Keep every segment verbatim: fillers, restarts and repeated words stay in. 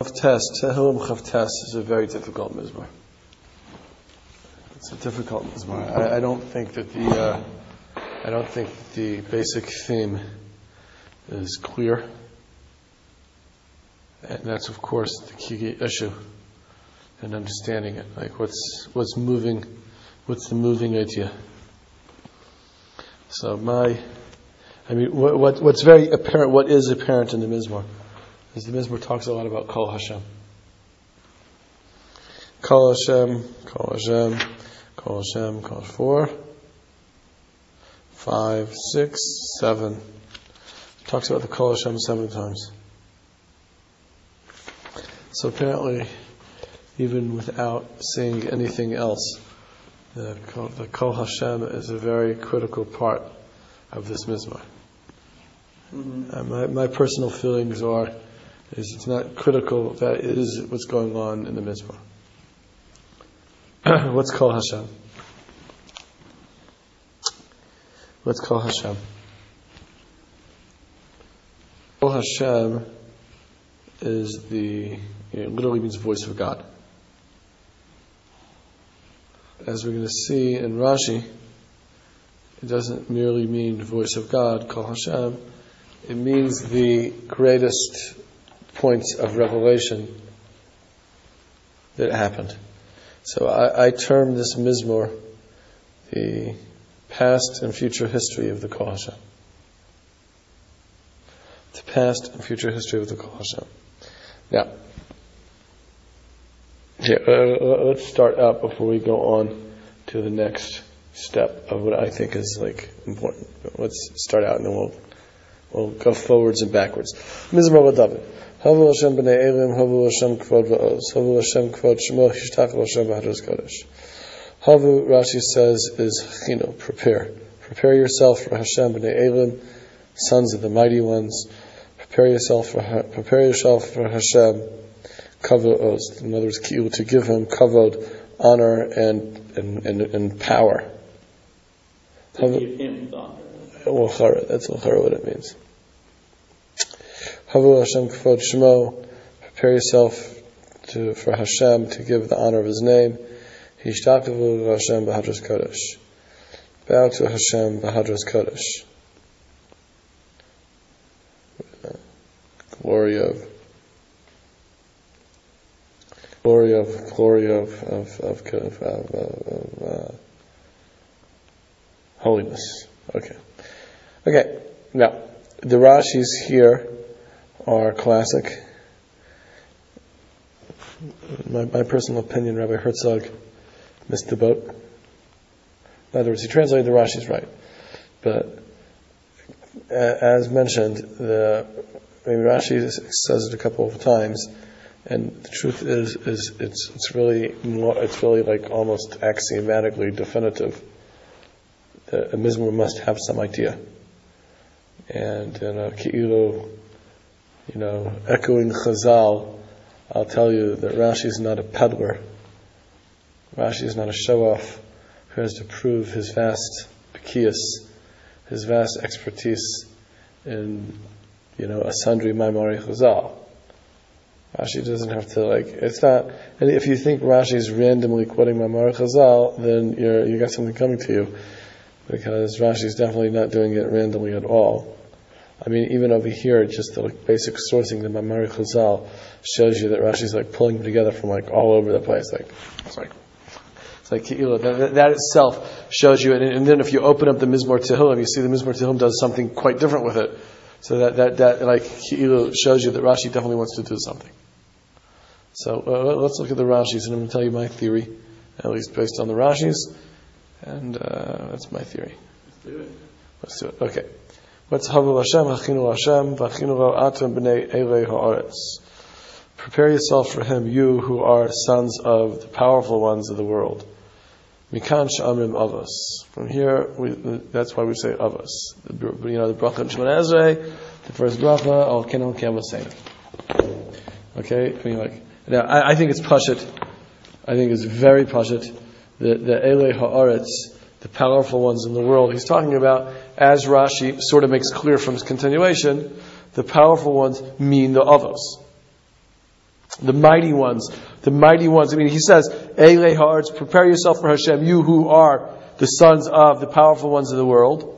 Chavtes, Tehillim Chavtes is a very difficult mizmor. It's a difficult mizmor. I, I don't think that the uh, I don't think that the basic theme is clear, and that's of course the key issue in understanding it. Like what's what's moving, what's the moving idea? So my, I mean, what, what what's very apparent, what is apparent in the mizmor, is the mizmor talks a lot about Kol Hashem. Kol Hashem, Kol Hashem, Kol Hashem, Kol four, five, six, seven. Talks about the Kol Hashem seven times. So apparently, even without saying anything else, the Kol, the Kol Hashem is a very critical part of this mizmor. Mm-hmm. Uh, my, my personal feelings are, is it's not critical, that is what's going on in the mizmor. What's Kol Hashem? What's Kol Hashem? Kol Hashem is the, it literally means voice of God. As we're going to see in Rashi, it doesn't merely mean voice of God, Kol Hashem. It means the greatest points of revelation that happened. So I, I term this mizmor the past and future history of the Kol Hashem. The past and future history of the Kol Hashem. Now, yeah, uh, let's start out before we go on to the next step of what I think is like important. Let's start out and then we'll we'll go forwards and backwards. Mizmor David. Havu Hashem b'nei Elim, Havu Hashem kvod va'oz, Havu Hashem kvod shemo, Hishtach Hashem b'hadros kodesh. Havu, Rashi says, is chino, prepare. Prepare yourself for Hashem b'nei Elim, sons of the mighty ones. Prepare yourself for prepare yourself for Hashem. Kavod oz. In other words, to give him kavod, honor and and, and, and power. To Havu, give him honor. L'chara, that's l'chara what it means. Havu Hashem kvod shemo. Prepare yourself to for Hashem to give the honor of His name. Hishtakavu Hashem b'hadros kodesh. Bow to Hashem b'hadros kodesh. Glory of, glory of, glory of, of, of, of, of, of uh, holiness. Okay. Okay. Now, the Rashis here are classic. My, my personal opinion, Rabbi Herzog missed the boat. In other words, he translated the Rashis right. But, uh, as mentioned, the I mean, Rashi says it a couple of times, and the truth is, is it's it's really more, it's really like almost axiomatically definitive that a mizmor must have some idea. And in a ki'ilu, you know, echoing Chazal, I'll tell you that Rashi is not a peddler. Rashi is not a show-off who has to prove his vast bekias, his vast expertise in, you know, a sundry Maimari Chazal. Rashi doesn't have to, like, it's not, and if you think Rashi is randomly quoting Maimari Chazal, then you're, you got something coming to you, because Rashi is definitely not doing it randomly at all. I mean, even over here, just the like, basic sourcing, the Maimari Chazal shows you that Rashi is like pulling them together from like all over the place. Like, it's like, it's like that, that itself shows you, and, and then if you open up the Mizmor Tehillim, you see the Mizmor Tehillim does something quite different with it. So that, that, that like, shows you that Rashi definitely wants to do something. So, uh, let's look at the Rashis, and I'm going to tell you my theory, at least based on the Rashis, and, uh, that's my theory. Let's do it. Let's do it. Okay. What's Havu Hashem, Hachinu Hashem, Vachinu Ro Atem B'nei Elei Ha'aretz. Prepare yourself for Him, you who are sons of the powerful ones of the world. Mikan Sh'amrim Avos. From here, we, that's why we say Avos. The, you know, the bracha in Shemona Esrei, the first bracha, Al Ken Al Ken V'Sein. Okay? I mean, like, now, I, I think it's Pashut. I think it's very Pashut. The, the Elei Ha'aretz, the powerful ones in the world. He's talking about, as Rashi sort of makes clear from his continuation, the powerful ones mean the Avos. The mighty ones. The mighty ones. I mean, he says, Eilei ha'aretz, prepare yourself for Hashem, you who are the sons of the powerful ones of the world.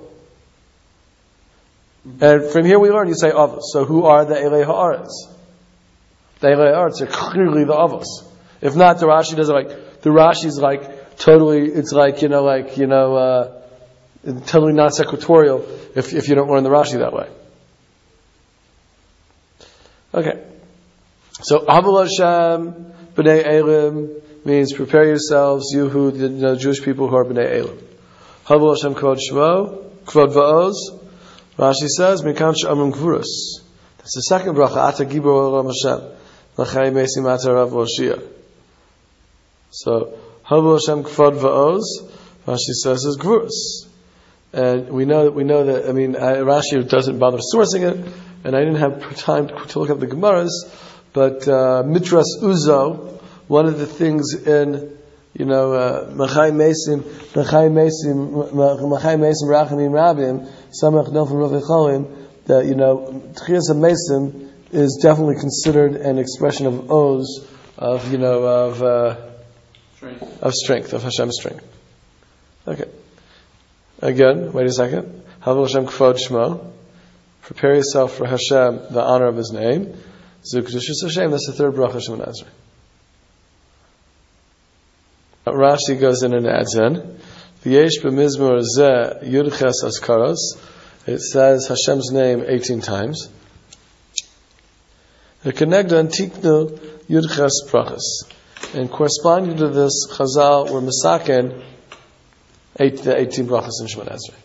And from here we learn, you say Avos. So who are the Eilei ha'aretz? The Eilei ha'aretz are clearly the Avos. If not, the Rashi does it like, the Rashi's like, totally, it's like, you know, like, you know, uh, totally non sequitorial if, if you don't learn the Rashi that way. Okay. So, Havel Hashem, B'nai Elim, means prepare yourselves, you who, the you know, Jewish people who are B'nai Elim. Havel Hashem Kvod Shmo, Kvod Va'oz, Rashi says, Mikan Sh'amim Gvurus. That's the second bracha, Ata Gibor Olam Hashem, L'chai Mesim Ata Rav Roshia. So, Havel Hashem Kvod Va'oz, Rashi says, is Gvurus. And we know that, we know that, I mean, I, Rashi doesn't bother sourcing it, and I didn't have time to, to look up the Gemaras, but, uh, Mitras Uzo, one of the things in, you know, Machai Mesim, Machai Mesim, Machai Mesim Rachamim Rabim, Samach Nofim Rovicholim, that, you know, Tchias HaMesim is definitely considered an expression of Oz, of, you know, of, uh, strength. of strength, of Hashem's strength. Okay. Again, wait a second. Havel Hashem Kvod Shmo. Prepare yourself for Hashem, the honor of His name. Zukedushas Hashem, that's the third bracha Shemoneh Esrei. Rashi goes in and adds in, V'yesh b'mizmor zeh yudches askaros. It says Hashem's name eighteen times. V'kenegdan tiknu yudches brachas. And corresponding to this, Chazal were misaken eight, the eighteen brachas in Shemoneh Esrei.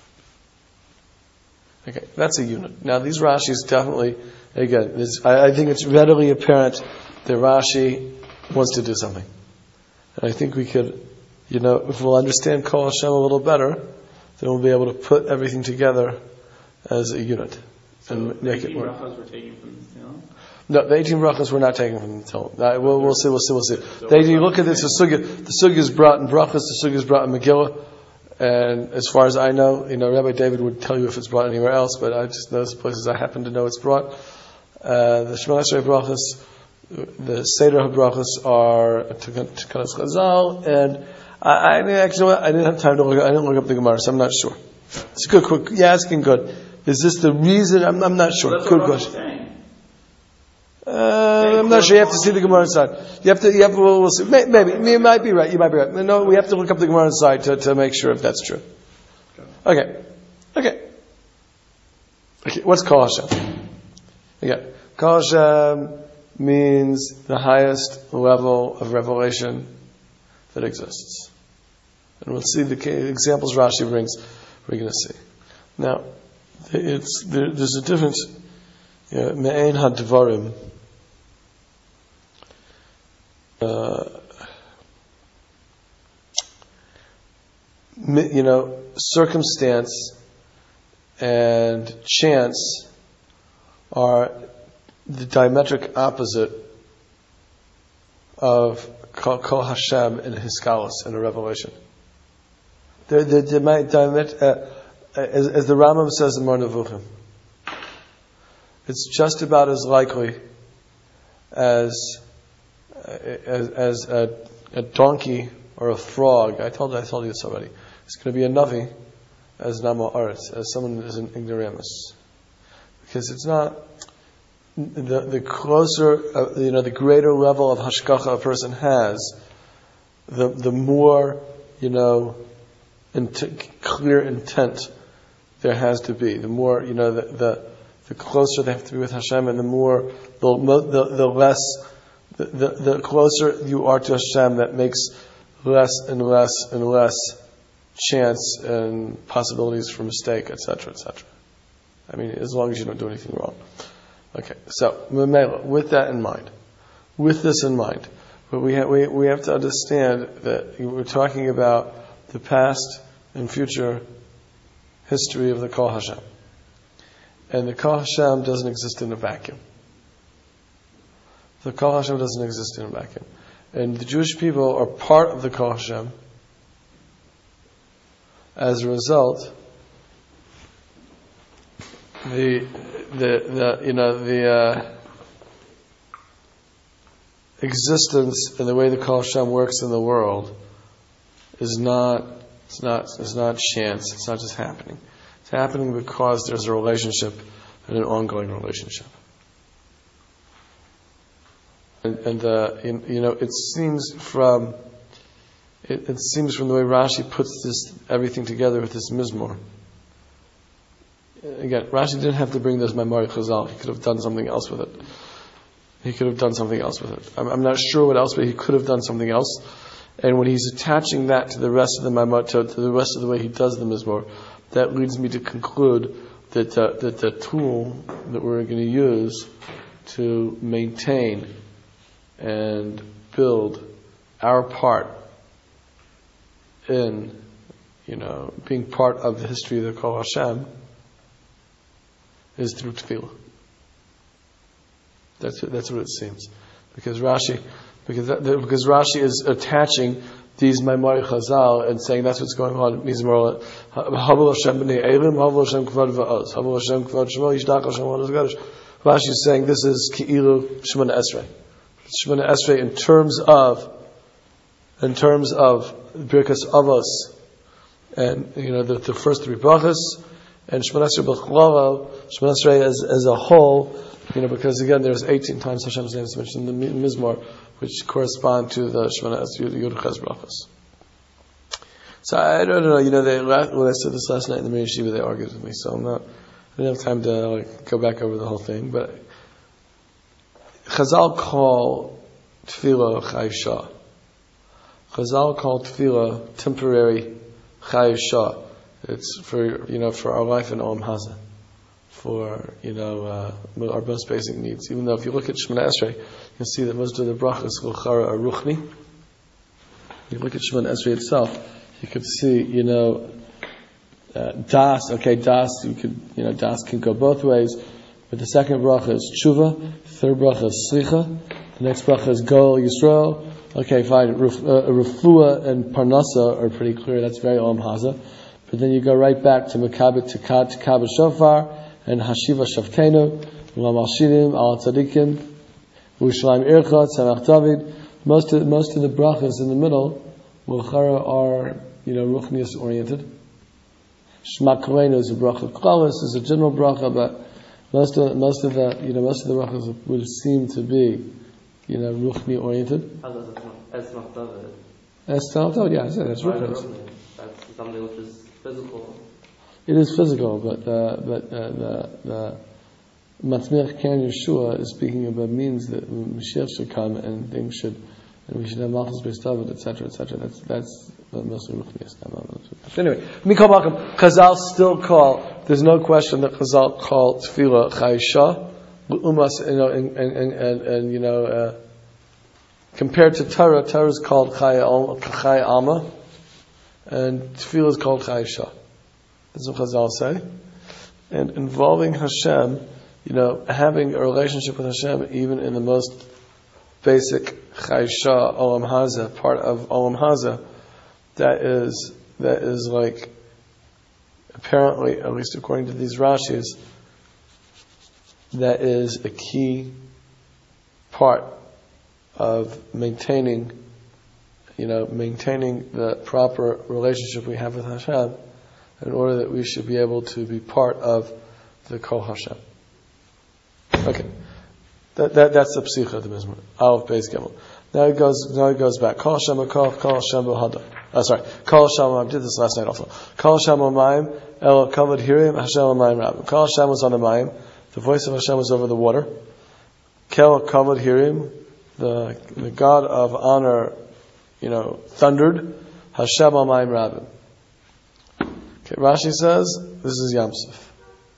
Okay, that's a unit. Now these Rashis definitely, again, I, I think it's readily apparent that Rashi wants to do something. And I think we could, you know, if we'll understand Kol Hashem a little better, then we'll be able to put everything together as a unit. So and the make it eighteen work. brachas were taken from the Tehillim? No, the eighteen brachas were not taken from the Tehillim. Uh, we'll, we'll see, we'll see, we'll see. So they, you look at this, the sugya, the sugya is brought in brachas, the sugya is brought in Megillah. And as far as I know, you know, Rabbi David would tell you if it's brought anywhere else, but I just know the places I happen to know it's brought. Uh, the Shemoneh Esrei brachas, the Seder HaBrachas are Tekanas Chazal, and I, I actually I didn't have time to look. I didn't look up the Gemara, so I'm not sure. It's good. Quick, yeah, asking good. Is this the reason? I'm, I'm not sure. Well, that's good what question. Uh, I'm not sure. You have to see the Gemara inside. You have to. You have to. We'll, we'll see. Maybe you might be right. You might be right. No, we have to look up the Gemara inside to, to make sure if that's true. Okay. Okay. Okay. What's Kol Hashem? Again, Kol Hashem means the highest level of revelation that exists, and we'll see the examples Rashi brings. We're going to see. Now, it's there, there's a difference. Me'ein hadvarim. Uh, you know, circumstance and chance are the diametric opposite of Kol Hashem and Hiskalos in a revelation. They're, they're, they're diamet- uh, as, as the Rambam says in Mar Nevuchim, it's just about as likely as as, as a, a donkey or a frog. I told I told you this already. It's going to be a navi as Nama Aretz, as someone who is an ignoramus, because it's not the the closer uh, you know the greater level of hashkacha a person has, the the more you know int- clear intent there has to be. The more you know the the The closer they have to be with Hashem, and the more, the the, the less, the, the, the closer you are to Hashem, that makes less and less and less chance and possibilities for mistake, et cetera, et cetera. I mean, as long as you don't do anything wrong. Okay, so with that in mind, with this in mind, but we have, we we have to understand that we're talking about the past and future history of the Kol Hashem. And the Kol Hashem doesn't exist in a vacuum. The Kol Hashem doesn't exist in a vacuum. And the Jewish people are part of the Kol Hashem. As a result, the, the, the you know, the, uh, existence and the way the Kol Hashem works in the world is not, it's not, it's not chance. It's not just happening. It's happening because there's a relationship and an ongoing relationship. And, and uh, in, you know, it seems from it, it seems from the way Rashi puts this everything together with this Mizmor. Again, Rashi didn't have to bring this Maimari Chazal. He could have done something else with it. He could have done something else with it. I'm, I'm not sure what else, but he could have done something else. And when he's attaching that to the rest of the Maimar, to, to the rest of the way he does the Mizmor, that leads me to conclude that uh, that the tool that we're going to use to maintain and build our part in, you know, being part of the history of the Kol Hashem is through tefillah. That's that's what it seems, because Rashi, because that, because Rashi is attaching these Maimari Chazal and saying that's what's going on. Mizmor Havel Hashem b'nei Elim, Havel Hashem kvad va'oz, Havel Hashem kvad Shemo, Yishdach Hashem v'oz Gadosh. Rashi is saying this is Ki'ilu Shemona Esrei. Shemona Esrei in terms of, in terms of Birkas Avos, and you know the, the first three brachas, and Shemona Esrei b'chloro, Shemona Esrei as as a whole. You know, because again, there's eighteen times Hashem's name is mentioned in the Mizmor, which correspond to the Shemona Esrei Yud Ches brachas. So I don't know. You know, they, when I said this last night in the Mir Yeshiva, they argued with me. So I'm not. I didn't have time to like, go back over the whole thing. But Chazal call tefillah chayisha. Chazal call tefillah temporary chayisha. It's for you know for our life in Olam Hazeh. For you know uh, our most basic needs. Even though if you look at Shemona Esrei, you'll see that most of the brachas l'chara are ruchni. You look at Shemona Esrei itself, you could see you know uh, das. Okay, das. You could you know das can go both ways. But the second bracha is tshuva. Third bracha is slicha. The next bracha is goel Yisrael. Okay, fine. Ruf, uh, Rufua and parnasa are pretty clear. That's very Olam Hazeh. But then you go right back to Mekabet Tekad Tekabet Shofar. And Hashiva Shavtenu, Ulam Al Shirim, Al Tzadikim, Yerushalayim Ircha, Tzemach David. Most of most of the brachas in the middle, L'chara are you know ruchnius oriented. Shema Koreinu is a bracha klaus, is a general bracha, but most of most of the you know most of the brachas would seem to be you know ruchni oriented. Tzemach David. Tzemach David, yeah, I said that's ruchnius. That's something which is physical. It is physical, but uh, but uh, the the Matzmiach Keren Yeshua is speaking about means that Mashiach should come and things should, and we should have Malchus Beis David, et cetera, et cetera. That's that's mostly Ruchnius. Anyway, Mikol Makom, Chazal still call. There's no question that Chazal call Tefillah Chayisha, Umas, you know, and and and, and, and you know, uh, compared to Torah, Torah is called Chay Alma, and Tefillah is called Chayisha. That's what Chazal say. And involving Hashem, you know, having a relationship with Hashem, even in the most basic Chayisha Olam Hazeh, part of Olam Hazeh, that is, that is like, apparently, at least according to these Rashis, that is a key part of maintaining, you know, maintaining the proper relationship we have with Hashem, in order that we should be able to be part of the Kol Hashem. Okay, that, that that's the psicha of the Mizmor. Aleph Beis Gimel. Now it goes. Now it goes back. Kol Hashem Kol Kol Hashem B'Hada. Oh, sorry. Kol Hashem. I did this last night also. Kol Hashem Amayim El Kavod Hirim Hashem Amayim Rabbim. Kol Hashem was on the Mayim. The voice of Hashem was over the water. Kel Kavod Hirim. The the God of honor, you know, thundered. Hashem Amayim Rabbim. Okay, Rashi says this is Yam Suf.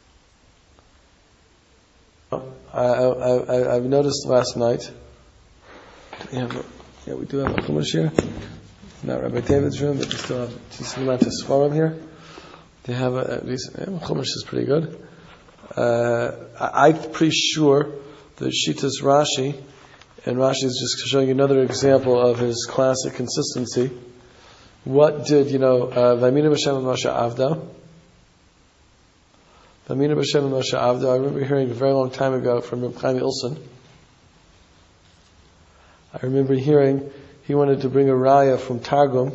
I, I, I, I've noticed last night. Do we have a, yeah, we do have a chumash here. Not Rabbi David's room, but we still have two amount of svarim here. They have a, at least yeah, chumash is pretty good. Uh, I, I'm pretty sure that Shitas Rashi, and Rashi is just showing another example of his classic consistency. What did, you know, Vayiminu B'Shem and Moshe Avda? Vayiminu B'Shem and Moshe Avda. I remember hearing a very long time ago from Reb Chaim Ilson. I remember hearing he wanted to bring a raya from Targum.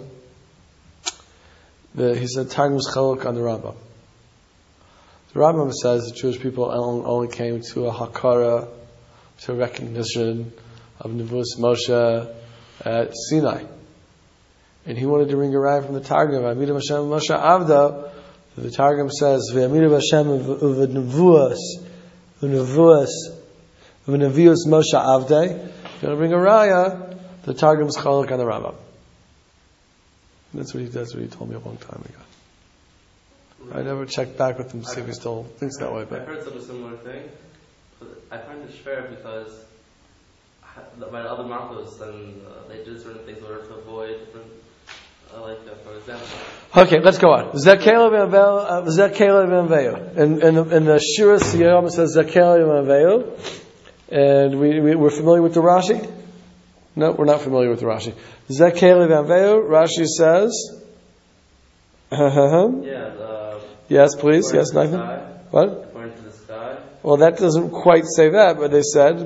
The, he said Targum's chaluk on the Rambam. The Rambam says the Jewish people only came to a hakara, to a recognition of Nevuos Moshe at Sinai. And he wanted to bring a raya from the Targum. Amidav Hashem Moshe Avda. The Targum says, V'amidav Hashem u'v'nevuos, u'nevuos, u'nevuos Moshe Avdei. If you want to bring a raya, the Targum's chaluk on the Rambam. That's what he that's what he told me a long time ago. I never checked back with him to see if he still thinks that way. But I heard such a similar thing. But I find it fair because by the other Malchus, and uh, they did certain things in order to avoid different, uh, like uh, for example. Okay, let's go on. Zakela v'Aveu, Zakela v'Aveu, and and the, and the Shira Siyam says Zakela v'Aveu, and we, we we're familiar with the Rashi. No, we're not familiar with the Rashi. Zakela v'Aveu, Rashi says. Uh-huh. Yeah. The, yes, please. Yes, Nathan. What? According to the sky. Well, that doesn't quite say that, but they said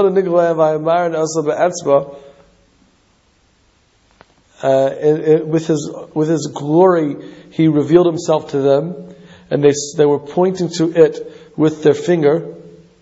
uh, it, it, with his with his glory, he revealed himself to them, and they they were pointing to it with their finger. Okay.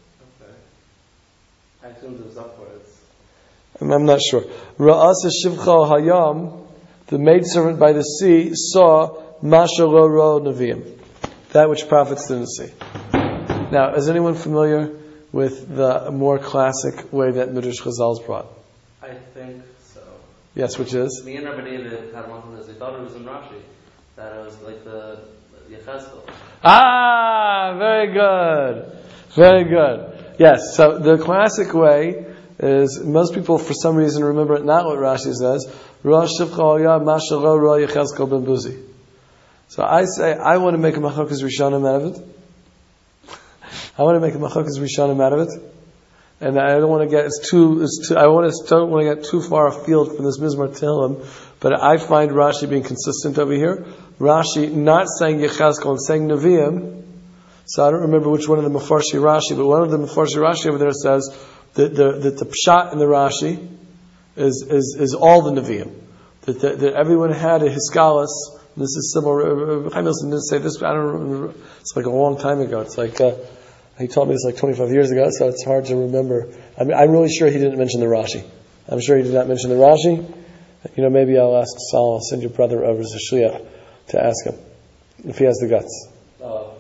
I assume it was upwards. I'm, I'm not sure. Ra'asa shivcha hayam, the maidservant by the sea, saw mashalo ro neviim, that which prophets didn't see. Now, is anyone familiar with the more classic way that Midrash Chazal's brought? I think so. Yes, which is? Me and Rabbi David had one of this. We thought it was in Rashi. That it was like the Yechezkel. Ah, very good. Very good. Yes, so the classic way is, most people for some reason remember it not what Rashi says. Rosh Shivcha Yah Mashalo Ro Yechezkel Ben Buzi. So I say, I want to make a Machokas Rishonim out of it. I want to make a Machokas Rishonim out of it, and I don't want to get it's too. It's too I want to don't want to get too far afield from this Mizmar Tehillim, but I find Rashi being consistent over here. Rashi not saying Yechezkel and saying Nevi'im. So I don't remember which one of the Mefarshi Rashi, but one of the Mefarshi Rashi over there says that the that the pshat in the Rashi is is is all the Nevi'im. That, that that everyone had a Hiskalis. This is similar. Chaim Wilson didn't say this, but I don't remember. It's like a long time ago. It's like. Uh, He told me this like twenty-five years ago, so it's hard to remember. I mean, I'm really sure he didn't mention the Rashi. I'm sure he did not mention the Rashi. You know, maybe I'll ask Sal, I'll send your brother over to Shliach to ask him if he has the guts. Oh.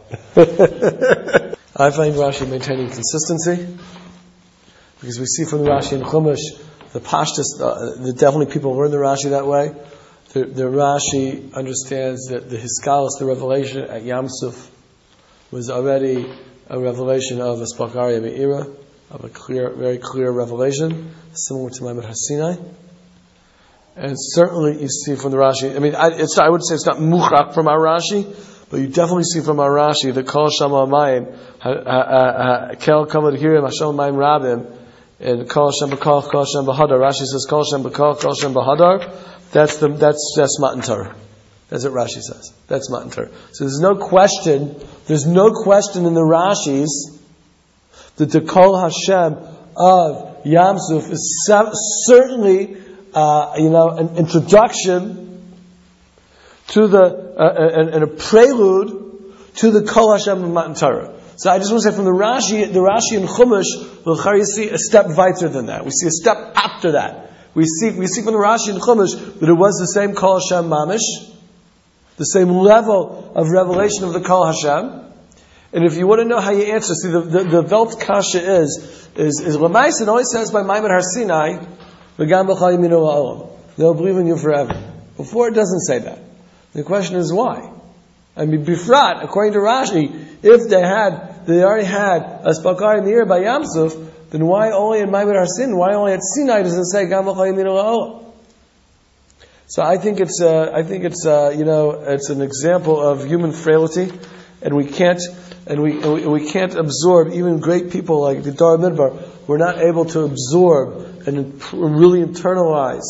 I find Rashi maintaining consistency because we see from the Rashi and Chumash the Pashtus, uh, the definitely people learn the Rashi that way. The, the Rashi understands that the Hiskalis, the revelation at Yam Suf, was already a revelation of a Spakaria Me'ira, of a clear, very clear revelation, similar to Maimon Hasinai. And certainly you see from the Rashi, I mean, I, it's, I would say it's not muchak from our Rashi, but you definitely see from our Rashi that Kol Shama Mayim, Kel Kamad Hirim, Hashem Mayim Rabim, and Kol Shem B'Kol, Kol Shem B'Hadar. Rashi says Kol Shem B'Kol, Kol Shem B'Hadar. That's the, that's, that's Matan Torah. That's what Rashi says. That's Matan Torah. So there's no question, there's no question in the Rashis that the Kol Hashem of Yam Suf is certainly, uh, you know, an introduction to the, uh, and, and a prelude to the Kol Hashem of Matan Torah. So I just want to say from the Rashi, the Rashi and Chumash, you see a step weiter than that. We see a step after that. We see, we see from the Rashi and Chumash that it was the same Kol Hashem Mamish, the same level of revelation of the Kol Hashem. And if you want to know how you answer, see, the, the, the Velt Kasha is, is, is Lamais, it always says by Maimon Har Sinai, V'gam b'chal yaminu ha'olam. They'll believe in you forever. Before it doesn't say that. The question is why? I mean, Bifrat, according to Rashi, if they had, they already had a Spakar Meir by Yam Suf, then why only in Maimon Har Sinai, why only at Sinai does it say Gam b'chal yaminu ha'olam? So I think it's, uh, I think it's, uh, you know, it's an example of human frailty, and we can't, and we, and we, and we can't absorb even great people like the Dara Midbar. We're not able to absorb and really internalize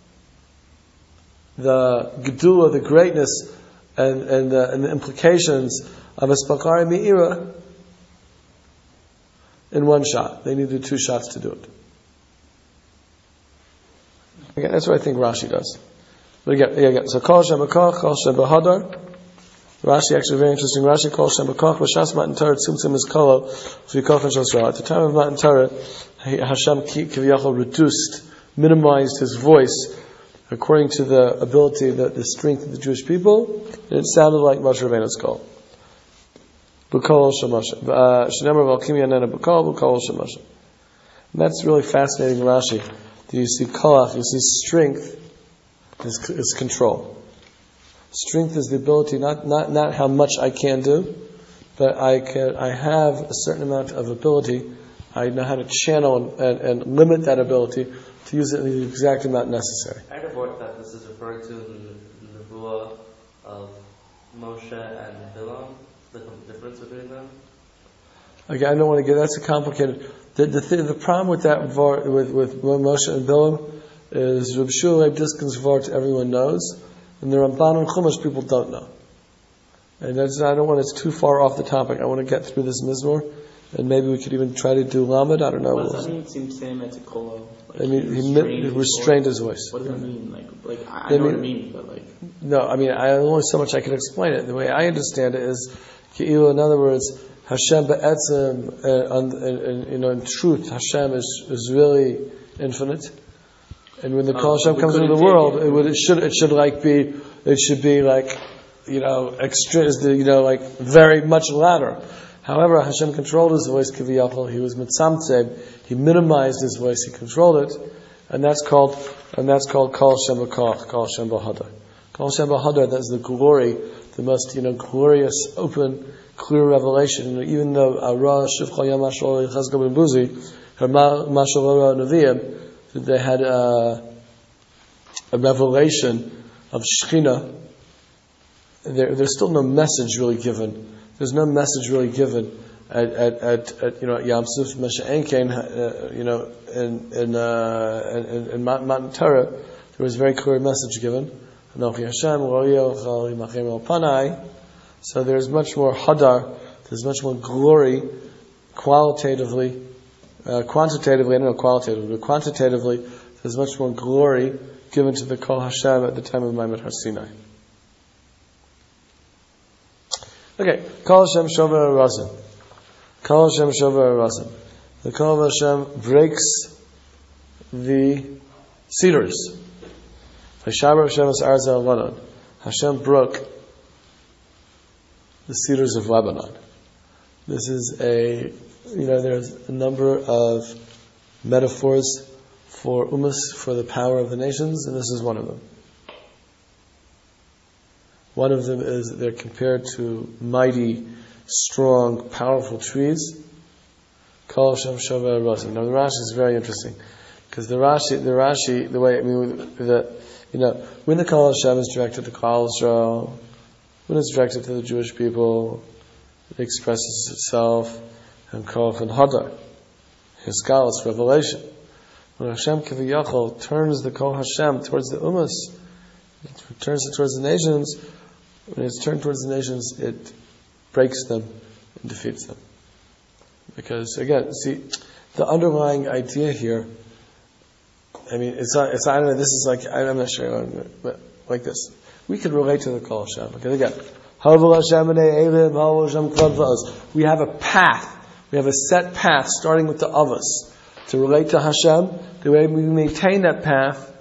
the gedula, the greatness, and and, uh, and the implications of a Spakari Me'ira in one shot. They needed two shots to do it. Again, that's what I think Rashi does. But again, again so Kol Hashem B'Koch, Kol Hashem B'Hadar. Rashi actually very interesting. Rashi Kol Hashem B'Koch, V'Shas Matan Torah Tzimtzum is Kolo V'Koch and Shosra. At the time of Matan Torah, Hashem Kiviyachol reduced, minimized his voice according to the ability, the, the strength of the Jewish people, and it sounded like Moshe Rabbeinu's call. B'Kol Shemoshe. Shnemer V'Alkim Yanena B'Kol, B'Kol Shemoshe. And that's really fascinating, Rashi. You see Kolach, you see strength is, is control. Strength is the ability, not, not, not how much I can do, but I can, I have a certain amount of ability. I know how to channel and, and, and limit that ability to use it in the exact amount necessary. I heard about that this is referred to in the Nebuah of Moshe and Bilam, the difference between them. Again, I don't want to get, that's a complicated, the the, th- the problem with that, with, with Moshe and Bilam, is Reb Shua Leib Diskin's Vart everyone knows, and the Ramban and Chumash people don't know. And that's, I don't want it's too far off the topic. I want to get through this Mizmor, and maybe we could even try to do Lamed. I don't know. What does that mean? Seems same as a kolo. Like I mean, he, he restrained his voice. What does that mean? Like, like I, I I know mean, what it means, but like. No, I mean, I only so much I can explain it. The way I understand it is, in other words, Hashem be'etzem, uh, and, and, you know, in truth, Hashem is is really infinite. And when the Kol Hashem oh, comes into the world, it, would, it should it should like be it should be like you know extra you know like very much louder. However, Hashem controlled his voice kiviyachol. He was mitzamtzeb. He minimized his voice. He controlled it, and that's called and that's called Kol Hashem b'Koch, Kol Hashem b'Hadar. Kol Hashem b'Hadar. That's the glory, the most you know glorious, open, clear revelation. And even though Ara Shivcha Yamashol Chazkel ben Buzi, her Mashal Ra Nevi'im, they had a, a revelation of Shekhinah. There, there's still no message really given. There's no message really given at at, at, at you know at Yam Suf Moshe Enkein, uh, you know in in uh, in, in Matan Torah there was a very clear message given. So there's much more hadar. There's much more glory, qualitatively, uh, quantitatively. I don't know qualitatively, but quantitatively, there's much more glory given to the Kol Hashem at the time of Ma'amad Har Sinai. Okay, Kol Hashem Shover Razim. Kol Hashem Shover Razim. The Kol Hashem breaks the cedars. Hashem broke the cedars of Lebanon. This is a, you know, there's a number of metaphors for umas, for the power of the nations, and this is one of them. One of them is that they're compared to mighty, strong, powerful trees. Kol Hashem Shover Razim. Now the Rashi is very interesting because the Rashi, the Rashi, the way I mean, the you know, when the Kol Hashem is directed to Klal Yisrael, when it's directed to the Jewish people, it expresses itself in Koch and Hadar, His Galus, revelation. When Hashem Kiviyachol turns the Kol Hashem towards the Umas, it turns it towards the nations. When it's turned towards the nations, it breaks them and defeats them. Because again, see, the underlying idea here, I mean, it's not, it's not, I don't know, this is like, I'm not sure, but like this. We could relate to the Kol Hashem. Because again, we have a path, we have a set path starting with the Avos to relate to Hashem. The way we maintain that path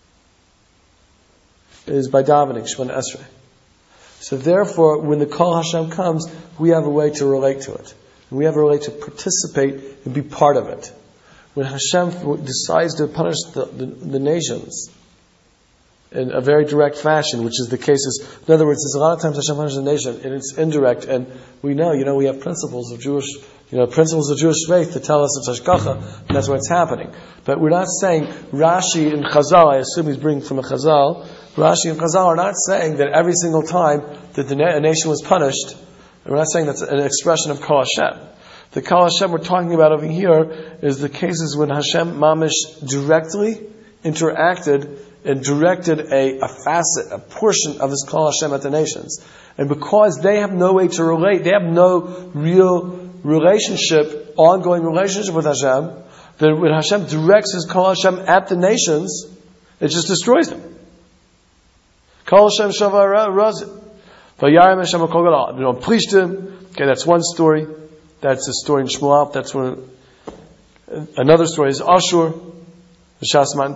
is by davening, Shemona Esrei. So therefore, when the Kol Hashem comes, we have a way to relate to it. And we have a way to participate and be part of it. When Hashem decides to punish the, the, the nations in a very direct fashion, which is the case, is, in other words, there's a lot of times Hashem punishes the nation, and it's indirect, and we know, you know, we have principles of Jewish, you know, principles of Jewish faith to tell us it's Hashgacha, and that's why it's happening. But we're not saying, Rashi and Chazal, I assume he's bringing from a Chazal, Rashi and Chazal are not saying that every single time that the na- a nation was punished, we're not saying that's an expression of Kol Hashem. The Kol Hashem we're talking about over here is the cases when Hashem Mamish directly interacted and directed a, a facet, a portion of His Kol Hashem at the nations. And because they have no way to relate, they have no real relationship, ongoing relationship with Hashem, then when Hashem directs His Kol Hashem at the nations, It just destroys them. Kol Hashem Shavar Razit. Vayarim Hashem Kol Gadol. You know, Plishtim. Okay, that's one story. That's a story in Shmuel. That's one. Another story is Ashur. These are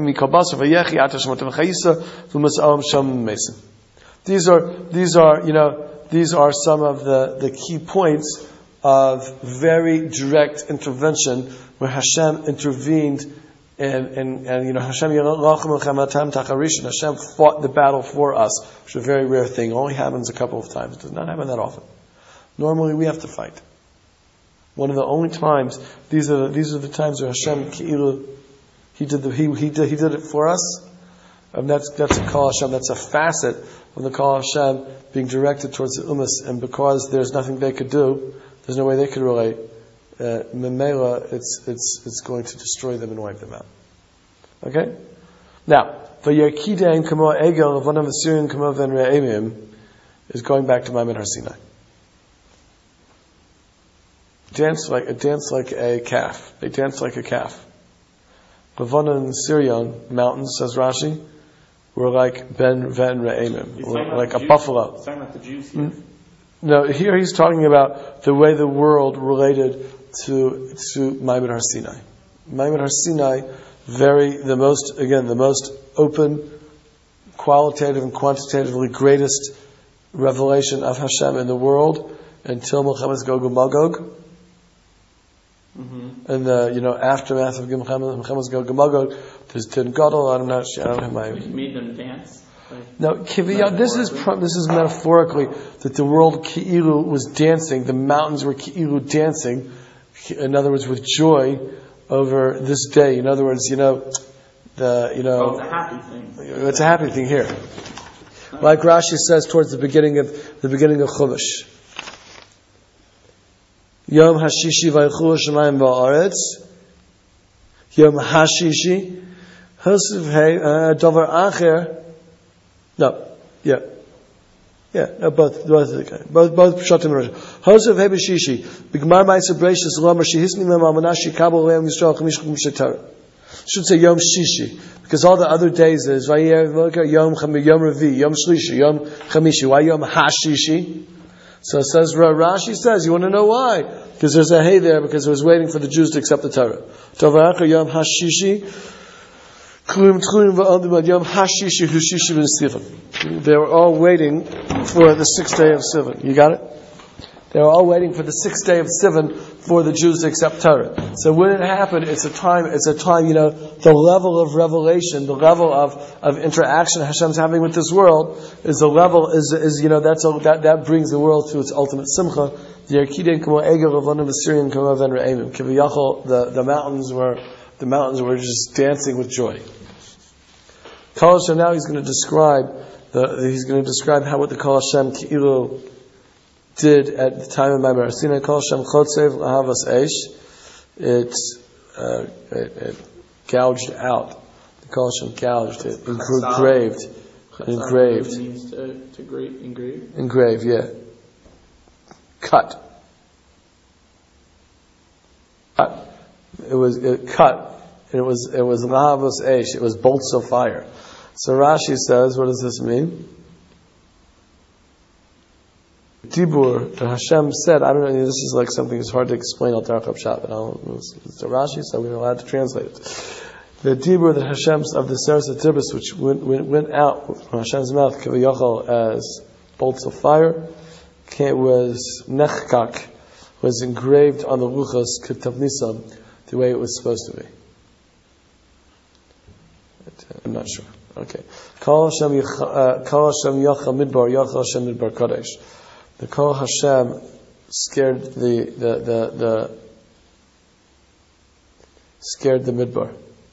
these are you know these are some of the, the key points of very direct intervention where Hashem intervened and and, and you know Hashem Hashem fought the battle for us, which is a very rare thing. It only happens a couple of times. It does not happen that often. Normally we have to fight. One of the only times these are these are the times where Hashem Ki'ilu He did the, he he did he did it for us, and that's that's a Kol Hashem. That's a facet of the Kol Hashem being directed towards the Umas, and because there's nothing they could do, there's no way they could relate. Memela, uh, it's it's it's going to destroy them and wipe them out. Okay, now Vayakidein Kamo Egel of one of the Syrian Kamo Ben Re'emim is going back to Maimon Har Sinai. Dance like a dance like a calf. They dance like a calf. Levana and Syrian mountains, says Rashi, were like Ben Ven Re'emim, like a Jews? buffalo. He's talking about the Jews here. No, here he's talking about the way the world related to to Maimon Har Sinai. Maimon Har Sinai, very the most again the most open, qualitative and quantitatively greatest revelation of Hashem in the world until Milchemes Gog uMagog. Mm-hmm. And the you know aftermath of Milchemes Gog uMagog, there's Tin Gadol. I don't know. I don't have my. He made them dance. Like, no, Kiviyah. This is pro, this is metaphorically that the world Ki'ilu was dancing. The mountains were Ki'ilu dancing. In other words, with joy over this day. In other words, you know, the you know. Oh, it's a happy thing. It's a happy thing here. Like Rashi says towards the beginning of the beginning of Chumash. Yom Hashishi vaychu Shemayim ba'aretz. Yom Hashishi. Hosef hey davar acher. No, yeah, yeah. No, both, both, both, both Pshatim and Rosh. Hosef hey b'shishi. B'gmar ma'aser breishis lomer shehisni memamanashi kabel le'am Yisrael chamish chum. Should say Yom Shishi, because all the other days is Vayer Yom Chami, Yom Revi, Yom Shlishi, Yom Chamishi. Why Yom Hashishi? So it says Rashi says, you want to know why? Because there's a hay there, because it was waiting for the Jews to accept the Torah. Tavacher Yom Hashishi, Kluim Tchuim va'Adim Yom Hashishi Hushishi v'Sivan. They were all waiting for the sixth day of Sivan. You got it? They were all waiting for the sixth day of Sivan for the Jews to accept Torah. So when it happened, it's a time, it's a time, you know, the level of revelation, the level of, of interaction Hashem's having with this world is a level, is, is you know, that's a, that, that brings the world to its ultimate simcha. The Yerkidin Kamo Egel of one of the Syrian Kamo Ben Re'emim. Kiviyachol, the, the mountains were, the mountains were just dancing with joy. Kol Hashem, now he's going to describe, the, he's going to describe how what the Kol Hashem Ki'ilu did at the time of Maimon Har Sinai. Kol Hashem Chotzev Lahavas Eish. It, uh, it, it gouged out. The Kol Hashem gouged it, engraved, engraved, means to, to gra- engrave. Engrave, yeah. Cut. Cut. It was it cut. It was it was Lahavas Eish. It was bolts of fire. So Rashi says, what does this mean? Dibur that Hashem said, I don't know, this is like something that's hard to explain al Tarach Pshat, but I'll, it's a Rashi, so we're allowed to translate it. The Dibur that Hashem's of the Seres Tibus, which went, went, went out from Hashem's mouth, Kaviyachal, as bolts of fire, was Nechkak, was engraved on the Luchas Ketav Nisam, the way it was supposed to be. I'm not sure. Okay. Kol Hashem Yacha Midbar, Yacha Hashem Midbar Kadesh. The Kol Hashem scared the, the, the, the scared the Midbar.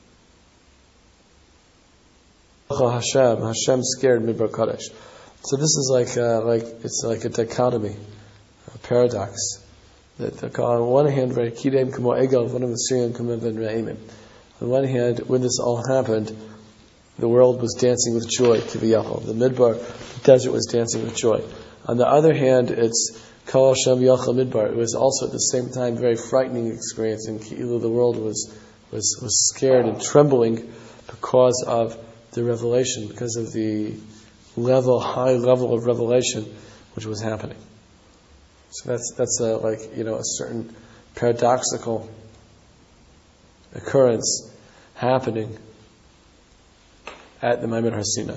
Kol Hashem, Hashem scared Midbar Kadesh. So this is like uh, like it's like a dichotomy, a paradox. That the, on one hand, very Kidem Kamo Egel, one of the Syrian Kamo Ben Re'emim. On one hand, when this all happened, the world was dancing with joy. Kiviyachol, the Midbar, the desert was dancing with joy. On the other hand, it's Kol Hashem Yacha Midbar. It was also at the same time a very frightening experience, and Ki'ilu, the world was, was was scared and trembling because of the revelation, because of the level, high level of revelation which was happening. So that's that's a, like you know a certain paradoxical occurrence happening at the Maimon Har Sinai.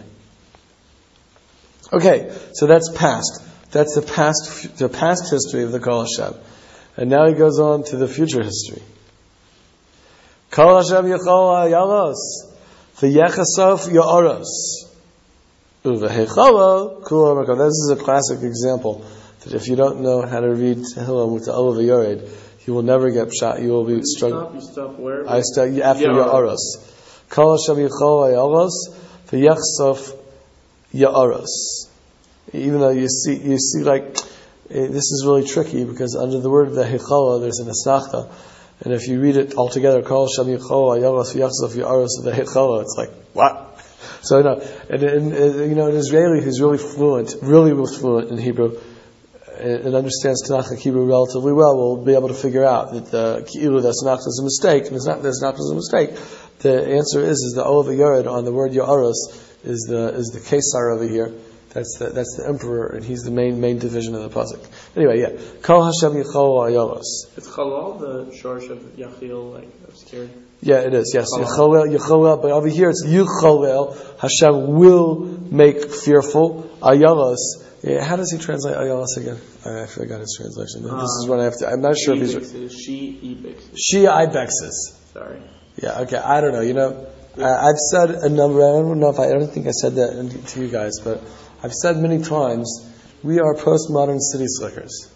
Okay, so that's past. That's the past, the past history of the Kol Hashem, and now he goes on to the future history. Kol Hashem Yechol Yalos, v'Yechasof Yoros, uv'Hecholo Kul Amakol. This is a classic example that if you don't know how to read Tehillim with the Olav Yored, you will never get shot. You will be struggling. You stop where? I start after Yoros. Kol Hashem Yechol Yalos, v'Yechasof Yoros. Even though you see, you see, like eh, this is really tricky because under the word the Hechala there's an asachta, and if you read it all together, Kol Hashem Yechol Yalos v'Yachzov Yaros the Hechala, it's like what? So no, and, and, and you know, an Israeli who's really fluent, really fluent in Hebrew, and, and understands Tanakh and Hebrew relatively well, will be able to figure out that the Ki'ilu that's not is a mistake, and it's not that's not is a mistake. The answer is is the Olav Yored on the word Yaros is the is the Kesar over here. That's the, that's the emperor, and he's the main main division of the pasuk. Anyway, yeah. Kol Hashem Yechol Ayolos. It's Chalal, the shorsh of Yachil, like obscured. Yeah, it is. Yes, Yecholel, Yecholel. But over here, it's Yucholel. Hashem will make fearful. Ayolos. Yeah, how does he translate Ayolos again? I forgot his translation. Uh, this is what I have to. I'm not sure if he's. She ibexes. She ibexes. Sorry. Yeah. Okay. I don't know. You know, uh, I've said a number. I don't know if I. I don't think I said that to you guys, but. I've said many times, we are postmodern city slickers.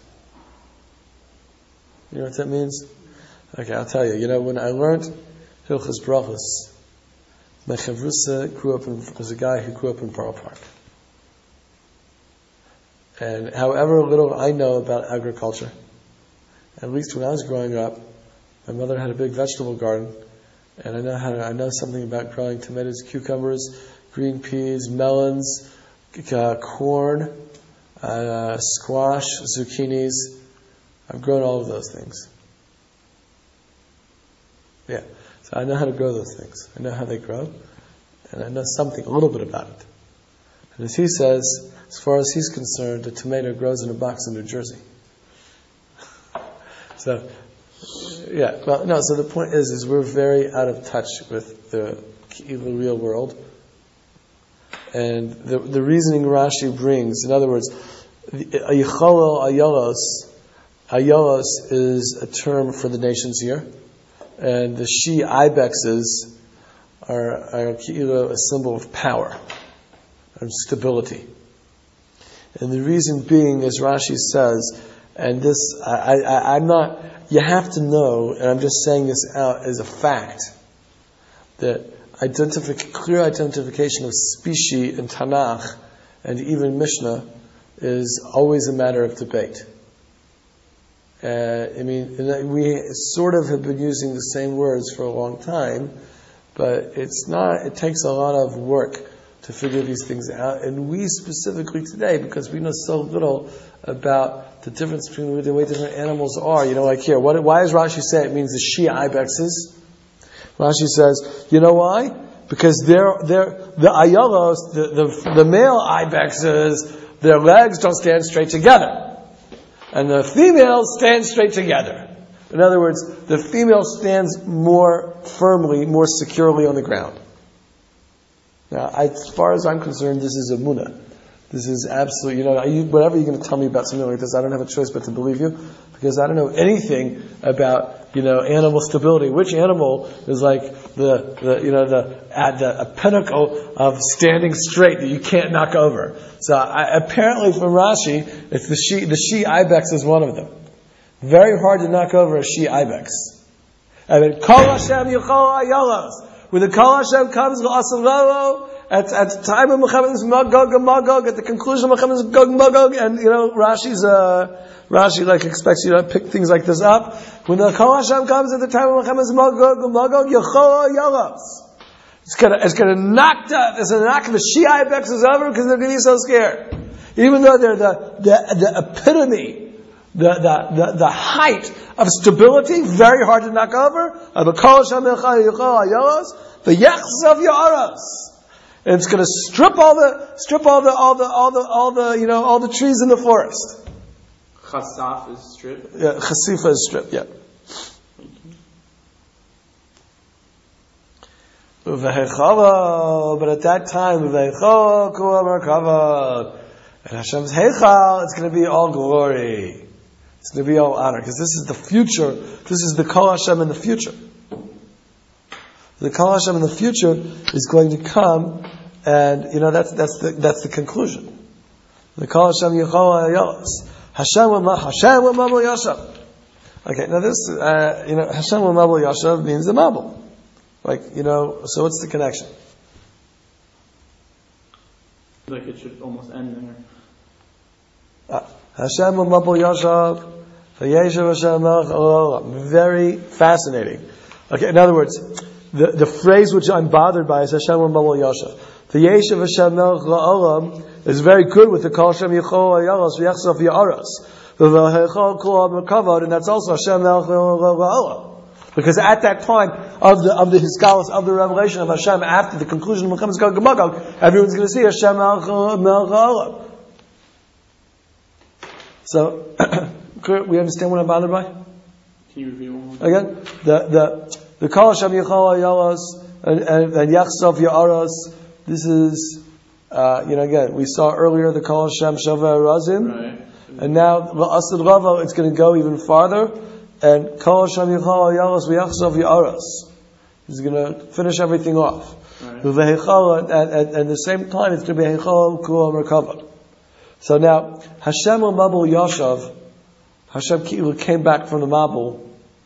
You know what that means? Okay, I'll tell you. You know, when I learned Hilchos Brachos, my chavrusa grew up in, was a guy who grew up in Borough Park. And however little I know about agriculture, at least when I was growing up, my mother had a big vegetable garden, and I know how to, I know something about growing tomatoes, cucumbers, green peas, melons, Uh, corn, uh, squash, zucchinis. I've grown all of those things. Yeah, so I know how to grow those things. I know how they grow, and I know something, a little bit about it. And as he says, as far as he's concerned, a tomato grows in a box in New Jersey. So, yeah, well, no. So the point is, is we're very out of touch with the real world. And the the reasoning Rashi brings, in other words, Ayicholel Ayolos, Ayolos is a term for the nations here, and the she ibexes are, are a symbol of power and stability. And the reason being, as Rashi says, and this I, I, I'm not. You have to know, and I'm just saying this out as a fact, that. Identific, clear identification of species in Tanakh and even Mishnah is always a matter of debate. Uh, I mean, we sort of have been using the same words for a long time, but it's not. It takes a lot of work to figure these things out, and we specifically today, because we know so little about the difference between the way different animals are. You know, like here, what, why does Rashi say it means the she ibexes? Rashi says, you know why? Because they're, they're, the ayolos, the, the, the male ibexes, their legs don't stand straight together. And the females stand straight together. In other words, the female stands more firmly, more securely on the ground. Now, I, as far as I'm concerned, this is a munah. This is absolutely, you know, you, whatever you're going to tell me about something like this, I don't have a choice but to believe you, because I don't know anything about, you know, animal stability. Which animal is like the, the you know, the at the a pinnacle of standing straight that you can't knock over? So I, apparently, from Rashi, it's the she the she ibex is one of them. Very hard to knock over a she ibex. And then Kol Hashem Yechol Ayolos, when the Kol Hashem comes l'asavalo. At, at the time of Muhammad's Magog and Magog, at the conclusion of Muhammad's Magog and Magog, and you know, Rashi's, uh, Rashi like expects you to pick things like this up. When the Kol Hashem comes at the time of Muhammad's Magog and Magog, Yechol Ayolos. It's gonna, it's gonna knock the, it's gonna knock the she ibexes over because they're gonna be so scared. Even though they're the, the, the epitome the, the, the, the height of stability, very hard to knock over. The yachs of Yaras. And it's going to strip all the, strip all the, all the, all the, all the, you know, all the trees in the forest. Chasaf is strip. Yeah, chasifa is strip. Yeah. But at that time, and Hashem's heichal, it's going to be all glory. It's going to be all honor, because this is the future. This is the Kol Hashem in the future. The Kol Hashem in the future is going to come, and you know that's that's the that's the conclusion. The Kol Hashem Yechol Yalos. Hashem will Hashem will Mabul Yashav. Okay, now this uh, you know Hashem will Mabul Yashav means the Mabul. Like you know, so what's the connection? Like it should almost end there. Uh, Hashem will Mabul Yashav. Vayeshav Hashem Melech Olam. Very fascinating. Okay, in other words. The, the phrase which I'm bothered by is Hashem Mabul Yashav. The Yeshiv Hashem Melech La'olam is very good with the Kol Hashem Yechol Yaros V'Yachsaf Yaros. The V'Hechol Kol Merkavod, and that's also Hashem Melech La'olam. Because at that time of the of the Hiskalos, of the revelation of Hashem, after the conclusion of Melchemah Gog and Magog, everyone's going to see Hashem Melech La'olam. So, we understand what I'm bothered by? Can you repeat one more? Again, the the The Kol Hashem Yechol Yalos and and, and Yachsaf Yaros. This is, uh, you know, again we saw earlier the Kol Hashem Shaveh Razim, right. And now La'asad Ravo. It's going to go even farther, and Kol Hashem Yechol Yalos v'Yachsaf Yaros. He's going to finish everything off. Right. And at, at the same time, it's going to be Heichal Kula Merkava. So now Hashem Mabul Yashav. Hashem came back from the Mabul.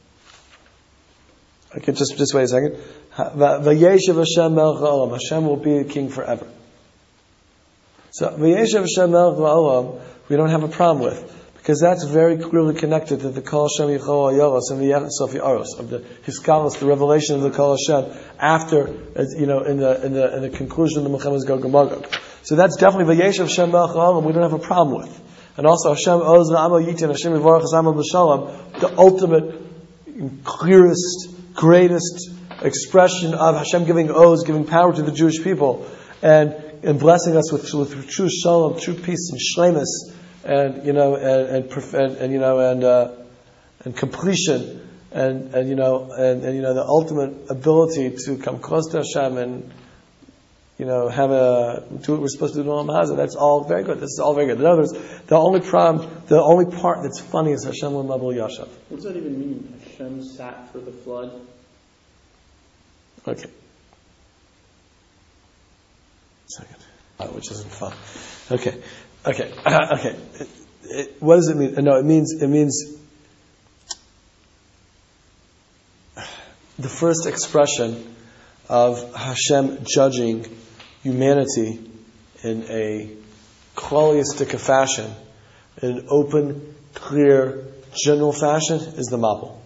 Okay, just just wait a second. Vayeshev Hashem Melech Olam. Hashem will be a king forever. So Vayeshev Hashem Melech Olam, we don't have a problem with, because that's very clearly connected to the Kol Hashem Yechol Yaros and the Yachsaf Yaros of the Hiskalos, the revelation of the Kol Hashem after, you know, in the in the in the conclusion of the Melchemah Gog and Magog. So that's definitely Vayeshev Hashem Melech Olam. We don't have a problem with, and also Hashem Oz Na'amo Yitin Hashem Yivarach Hasam B'Shalom, the ultimate, clearest, greatest expression of Hashem giving oaths, giving power to the Jewish people, and and blessing us with with true shalom, true peace and shleimus, and you know and and, and, and you know and uh, and completion, and and you know and, and you know the ultimate ability to come close to Hashem and you know have a do what we're supposed to do in Olam Hazeh. That's all very good. This is all very good. In other words, the only problem, the only part that's funny is Hashem Mabul Yashav. What does that even mean? Hashem sat for the flood. Okay. Second. Oh, which isn't fun. Okay. Okay. okay. It, it, what does it mean? No, it means it means the first expression of Hashem judging humanity in a qualistic fashion, in an open, clear, general fashion, is the Mabul.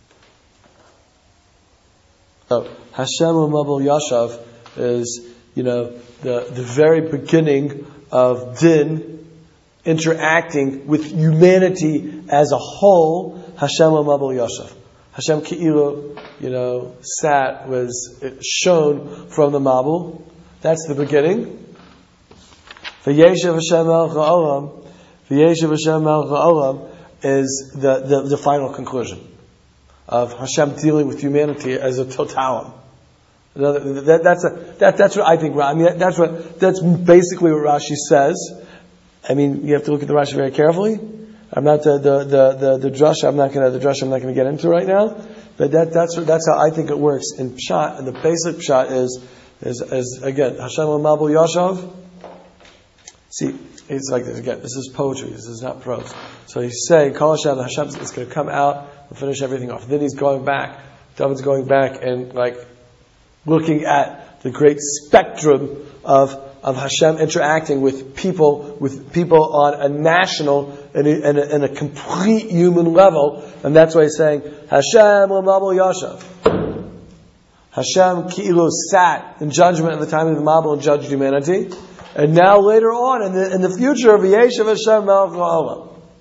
So Hashem Mabul Yashav is, you know, the the very beginning of Din interacting with humanity as a whole. Hashem Mabul Yashav. Hashem Ki'ilu, you know, sat, was shown from the Mabul. That's the beginning. V'yeshev Hashem Melech Ha'olam. V'yeshev Hashem Melech Ha'olam is the, the, the final conclusion of Hashem dealing with humanity as a totalum. That, that's a, that, that's what I think. I mean, that's what that's basically what Rashi says. I mean, you have to look at the Rashi very carefully. I'm not the the the the, the drush. I'm not going to the drush. I'm not going to get into right now. But that that's that's how I think it works in pshat. And the basic pshat is is is again Hashem Mabul Yashav. See, it's like this again. This is poetry. This is not prose. So he's saying Kol Hashem, Hashem is going to come out and finish everything off. Then he's going back. David's going back and like looking at the great spectrum of of Hashem interacting with people, with people on a national and a, and a, and a complete human level, and that's why he's saying Hashem Mabul Yashav. Hashem Ki'ilu sat in judgment at the time of the Mabul and judged humanity, and now later on in the in the future of V'yeshev Hashem Melech Ha'olam.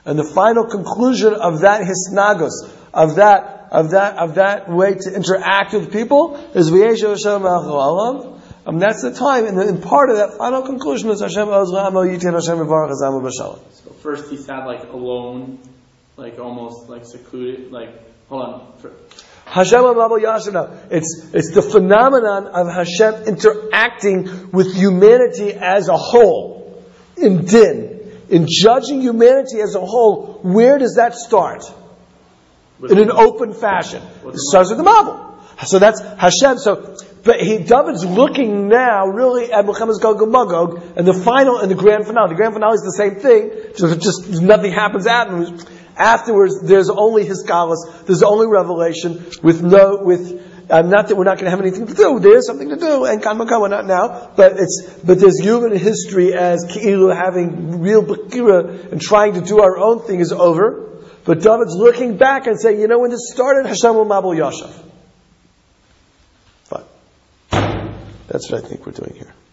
And the final conclusion of that hisnagus, of that, of that, of that way to interact with people is V'yeshu Hashem Melech Olam. And that's the time, and, the, and part of that final conclusion is Hashem Ozra Amo Yitin Hashem Yivarach Hazamu B'Shalom. So first he sat like alone, like almost like secluded, like, hold on. For, Hashem Amabel Yashana. It's it's the phenomenon of Hashem interacting with humanity as a whole. In din, in judging humanity as a whole, where does that start? In an open fashion. It starts with the Mabel. So that's Hashem. So, but he, David's looking now really at Muhammad's Gog and Magog, and the final and the grand finale. The grand finale is the same thing, just, just nothing happens afterwards. Afterwards, there's only Hiskalis, there's only revelation, with no, with, uh, not that we're not going to have anything to do, there's something to do, and Kan Makama, not now, but it's, but there's human history as Ki'ilu having real Bakira and trying to do our own thing is over. But David's looking back and saying, you know, when this started, Hashem will Mabul Yashav. Fine. That's what I think we're doing here.